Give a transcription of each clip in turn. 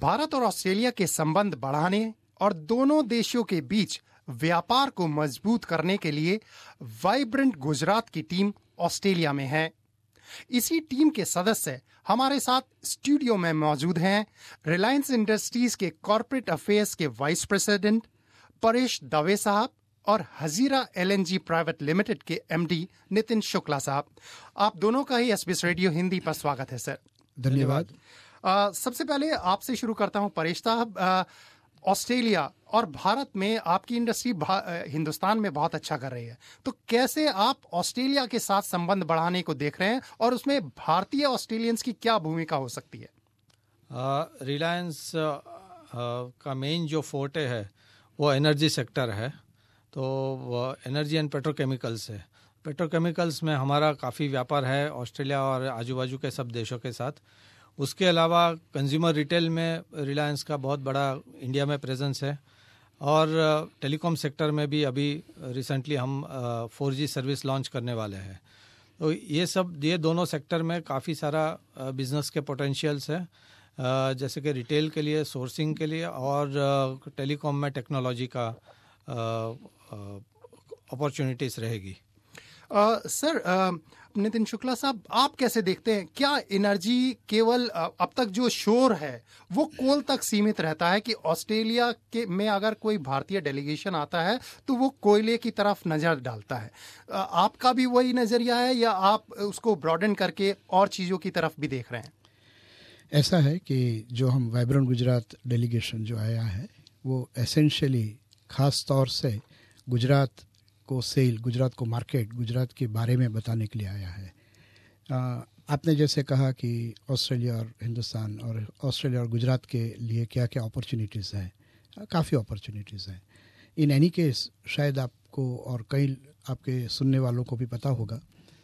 भारत और ऑस्ट्रेलिया के संबंध बढ़ाने और दोनों देशों के बीच व्यापार को मजबूत करने के लिए वाइब्रेंट गुजरात की टीम ऑस्ट्रेलिया में है। इसी टीम के सदस्य हमारे साथ स्टूडियो में मौजूद हैं रिलायंस इंडस्ट्रीज के कॉर्पोरेट अफेयर्स के वाइस प्रेसिडेंट परेश दवे साहब और हजीरा एलएनजी प्राइवेट लिमिटेड के एमडी नितिन शुक्ला साहब। आप दोनों का ही एसबीएस रेडियो हिंदी पर स्वागत है सर। धन्यवाद। सबसे पहले आपसे शुरू करता हूं परेश साहब। ऑस्ट्रेलिया और भारत में आपकी इंडस्ट्री हिंदुस्तान में बहुत अच्छा कर रही है, तो कैसे आप ऑस्ट्रेलिया के साथ संबंध बढ़ाने को देख रहे हैं और उसमें भारतीय ऑस्ट्रेलियंस की क्या भूमिका हो सकती है? रिलायंस का मेन जो फोर्टे है वो एनर्जी सेक्टर है, तो एनर्जी एंड पेट्रोकेमिकल्स है। पेट्रोकेमिकल्स में हमारा काफ़ी व्यापार है ऑस्ट्रेलिया और आजू बाजू के सब देशों के साथ। उसके अलावा कंज्यूमर रिटेल में रिलायंस का बहुत बड़ा इंडिया में प्रेजेंस है और टेलीकॉम सेक्टर में भी अभी रिसेंटली हम 4G सर्विस लॉन्च करने वाले हैं। तो ये दोनों सेक्टर में काफ़ी सारा बिजनेस के पोटेंशियल्स है, जैसे कि रिटेल के लिए, सोर्सिंग के लिए और टेलीकॉम में टेक्नोलॉजी का अपॉर्चुनिटीज़ रहेगी। सर नितिन शुक्ला साहब, आप कैसे देखते हैं, क्या एनर्जी केवल अब तक जो शोर है वो कोल तक सीमित रहता है कि ऑस्ट्रेलिया के में अगर कोई भारतीय डेलीगेशन आता है तो वो कोयले की तरफ नजर डालता है? आपका भी वही नजरिया है या आप उसको ब्रॉडन करके और चीजों की तरफ भी देख रहे हैं? ऐसा है कि जो हम वाइब्रेंट गुजरात डेलीगेशन जो आया है वो एसेंशियली खास तौर से गुजरात को सेल, गुजरात को मार्केट, गुजरात के बारे में बताने के लिए आया है। आपने जैसे कहा कि ऑस्ट्रेलिया और हिंदुस्तान और ऑस्ट्रेलिया और गुजरात के लिए क्या क्या अपॉर्चुनिटीज़ हैं, काफ़ी अपॉर्चुनिटीज़ हैं। इन एनी केस शायद आपको और कई आपके सुनने वालों को भी पता होगा,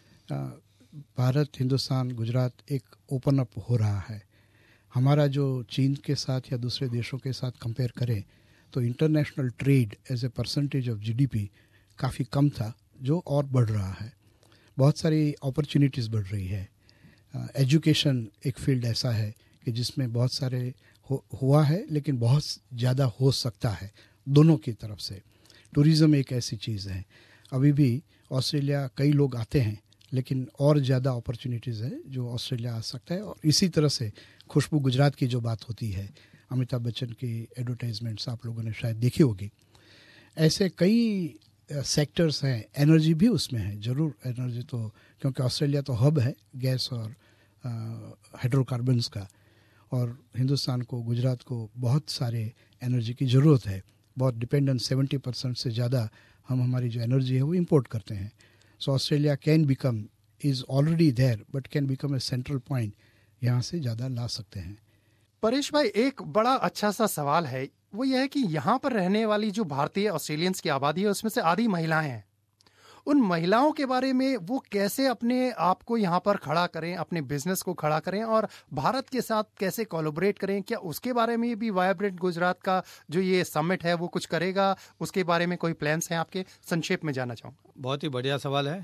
भारत, हिंदुस्तान, गुजरात एक ओपन अप हो रहा है। हमारा जो चीन के साथ या दूसरे देशों के साथ कंपेयर करें तो international trade as a percentage of GDP काफ़ी कम था, जो और बढ़ रहा है। बहुत सारी अपॉर्चुनिटीज़ बढ़ रही है। एजुकेशन एक फील्ड ऐसा है कि जिसमें बहुत सारे हुआ है लेकिन बहुत ज़्यादा हो सकता है दोनों की तरफ से। टूरिज़्म एक ऐसी चीज़ है, अभी भी ऑस्ट्रेलिया कई लोग आते हैं लेकिन और ज़्यादा अपॉर्चुनिटीज़ है जो ऑस्ट्रेलिया आ सकता है। और इसी तरह से खुशबू गुजरात की जो बात होती है, अमिताभ बच्चन की एडवर्टाइजमेंट्स आप लोगों ने शायद देखी होगी। ऐसे कई सेक्टर्स हैं, एनर्जी भी उसमें है ज़रूर। एनर्जी तो क्योंकि ऑस्ट्रेलिया तो हब है गैस और हाइड्रोकार्बन्स का, और हिंदुस्तान को, गुजरात को बहुत सारे एनर्जी की ज़रूरत है। बहुत डिपेंडेंट 70% से ज़्यादा हम हमारी जो एनर्जी है वो इंपोर्ट करते हैं। So Australia can become, is already there but can become a central point, यहाँ से ज़्यादा ला सकते हैं। परेश भाई, एक बड़ा अच्छा सा सवाल है, वो यह है कि यहाँ पर रहने वाली जो भारतीय ऑस्ट्रेलियंस की आबादी है उसमें से आधी महिलाएं हैं। उन महिलाओं के बारे में वो कैसे अपने आप को यहाँ पर खड़ा करें, अपने बिजनेस को खड़ा करें और भारत के साथ कैसे कोलैबोरेट करें, क्या उसके बारे में भी वाइब्रेंट गुजरात का जो ये समिट है वो कुछ करेगा? उसके बारे में कोई प्लान्स हैं आपके? संक्षेप में जानना चाहूँगा। बहुत ही बढ़िया सवाल है।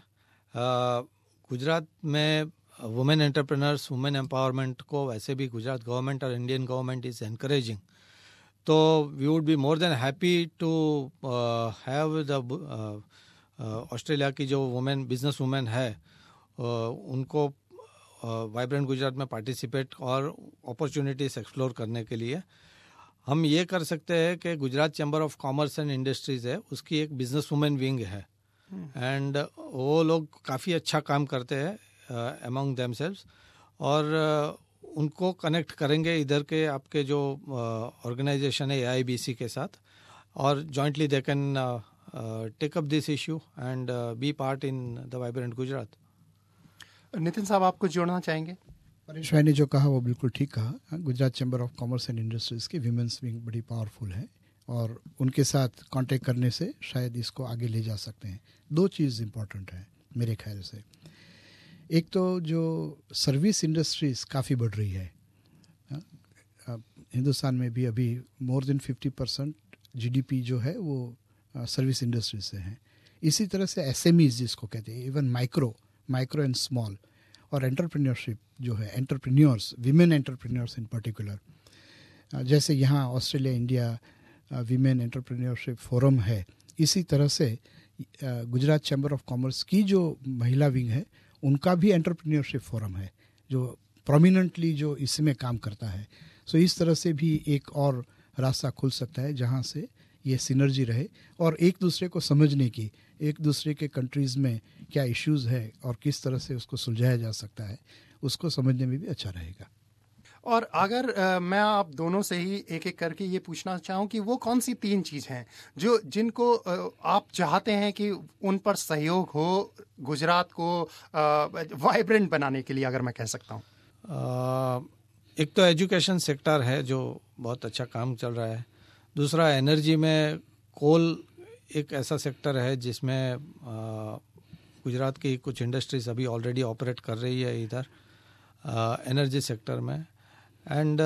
गुजरात में वुमेन एंटरप्रेन्योर्स, वुमेन एम्पावरमेंट को वैसे भी गुजरात गवर्नमेंट और इंडियन गवर्नमेंट इज़ एनकरेजिंग। तो we would be more than happy to have the Australia की जो वुमेन, बिजनेस वुमेन है, उनको वाइब्रेंट गुजरात में पार्टिसिपेट और अपॉर्चुनिटीज़ एक्सप्लोर करने के लिए हम ये कर सकते हैं कि Gujarat chamber of commerce and industries है, उसकी एक बिजनेस वुमेन विंग है एंड वो लोग काफ़ी अच्छा काम करते हैं among themselves, और उनको कनेक्ट करेंगे इधर के आपके जो ऑर्गेनाइजेशन है AIBC के साथ, और jointly they can take up this issue and be part in the vibrant Gujarat. Nitin साहब, आप कुछ जोड़ना चाहेंगे? परेश भाई ने जो कहा वो बिल्कुल ठीक कहा। Gujarat chamber of commerce and industries की विमेंस विंग बड़ी पावरफुल है और उनके साथ कांटेक्ट करने से शायद इसको आगे ले जा सकते हैं। दो चीज़ इम्पोर्टेंट है मेरे ख्याल से। एक तो जो सर्विस इंडस्ट्रीज काफ़ी बढ़ रही है, हिंदुस्तान में भी अभी मोर देन 50% जीडीपी जो है वो सर्विस इंडस्ट्री से है। इसी तरह से एसएमईज जिसको कहते हैं, इवन माइक्रो एंड स्मॉल, और एंटरप्रेन्योरशिप जो है, entrepreneurs, women entrepreneurs in particular, जैसे यहाँ Australia India women entrepreneurship forum है, इसी तरह से गुजरात चैम्बर ऑफ कॉमर्स की जो महिला विंग है उनका भी एंटरप्रेन्योरशिप फोरम है जो प्रोमिनेंटली जो इसमें काम करता है। सो इस तरह से भी एक और रास्ता खुल सकता है जहाँ से ये सिनर्जी रहे और एक दूसरे को समझने की, एक दूसरे के कंट्रीज़ में क्या इश्यूज़ है और किस तरह से उसको सुलझाया जा सकता है, उसको समझने में भी अच्छा रहेगा। और अगर मैं आप दोनों से ही एक एक करके ये पूछना चाहूँ कि वो कौन सी 3 चीज़ हैं जिनको आप चाहते हैं कि उन पर सहयोग हो गुजरात को वाइब्रेंट बनाने के लिए, अगर मैं कह सकता हूँ। एक तो एजुकेशन सेक्टर है जो बहुत अच्छा काम चल रहा है। दूसरा, एनर्जी में कोल एक ऐसा सेक्टर है जिसमें गुजरात की कुछ इंडस्ट्रीज अभी ऑलरेडी ऑपरेट कर रही है इधर एनर्जी सेक्टर में। एंड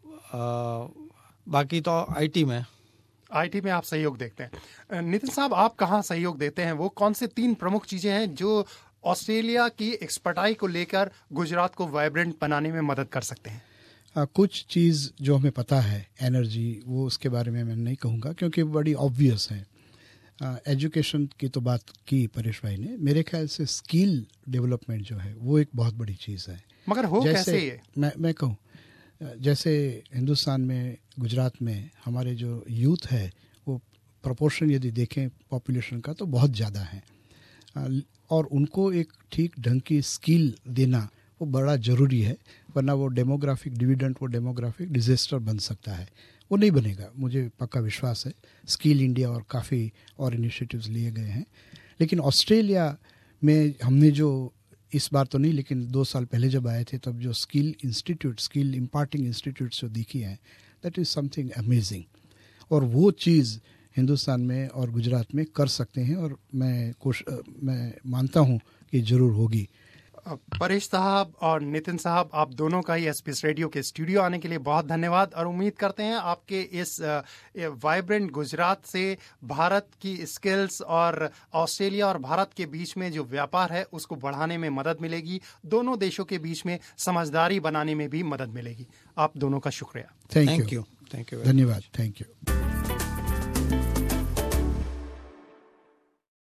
बाकी तो आईटी में आप सहयोग देखते हैं। नितिन साहब, आप कहाँ सहयोग देते हैं? वो कौन से 3 प्रमुख चीज़ें हैं जो ऑस्ट्रेलिया की एक्सपर्टाई को लेकर गुजरात को वाइब्रेंट बनाने में मदद कर सकते हैं? कुछ चीज़ जो हमें पता है एनर्जी, वो उसके बारे में मैं नहीं कहूँगा क्योंकि बड़ी ऑब्वियस है। एजुकेशन की तो बात की परेश भाई ने, मेरे ख्याल से स्किल डेवलपमेंट जो है वो एक बहुत बड़ी चीज़ है। मगर हो कैसे ये? मैं कहूँ, जैसे हिंदुस्तान में गुजरात में हमारे जो यूथ है वो प्रोपोर्शन यदि देखें पॉपुलेशन का तो बहुत ज़्यादा है और उनको एक ठीक ढंग की स्किल देना वो बड़ा ज़रूरी है, वरना वो डेमोग्राफिक डिविडेंड, वो डेमोग्राफिक डिजास्टर बन सकता है। वो नहीं बनेगा, मुझे पक्का विश्वास है। स्किल इंडिया और काफ़ी और इनिशिएटिव्स लिए गए हैं। लेकिन ऑस्ट्रेलिया में हमने जो इस बार तो नहीं, लेकिन 2 साल पहले जब आए थे तब जो skill institute, skill imparting institutes जो दिखी हैं, दैट इज़ समथिंग अमेजिंग। और वो चीज़ हिंदुस्तान में और गुजरात में कर सकते हैं और मैं मानता हूँ कि ज़रूर होगी। परेश साहब और नितिन साहब, आप दोनों का ही एसपीएस रेडियो के स्टूडियो आने के लिए बहुत धन्यवाद और उम्मीद करते हैं आपके इस वाइब्रेंट गुजरात से भारत की स्किल्स और ऑस्ट्रेलिया और भारत के बीच में जो व्यापार है उसको बढ़ाने में मदद मिलेगी, दोनों देशों के बीच में समझदारी बनाने में भी मदद मिलेगी। आप दोनों का शुक्रिया। Thank you. Thank you. धन्यवाद। Thank you.